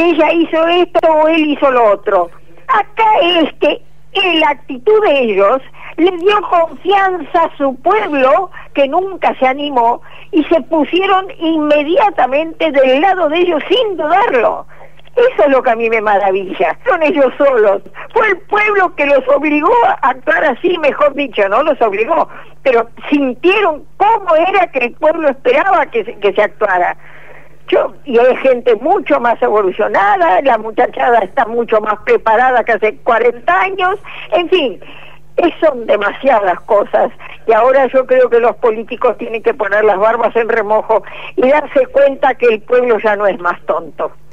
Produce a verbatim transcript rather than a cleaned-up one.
que ella hizo esto o él hizo lo otro. Acá es que en la actitud de ellos le dio confianza a su pueblo, que nunca se animó, y se pusieron inmediatamente del lado de ellos sin dudarlo. Eso es lo que a mí me maravilla. Son ellos solos. Fue el pueblo que los obligó a actuar así, mejor dicho, no los obligó, pero sintieron cómo era que el pueblo esperaba que se, que se actuara. Yo, y hay gente mucho más evolucionada, la muchachada está mucho más preparada que hace cuarenta años, en fin, es, son demasiadas cosas, y ahora yo creo que los políticos tienen que poner las barbas en remojo y darse cuenta que el pueblo ya no es más tonto.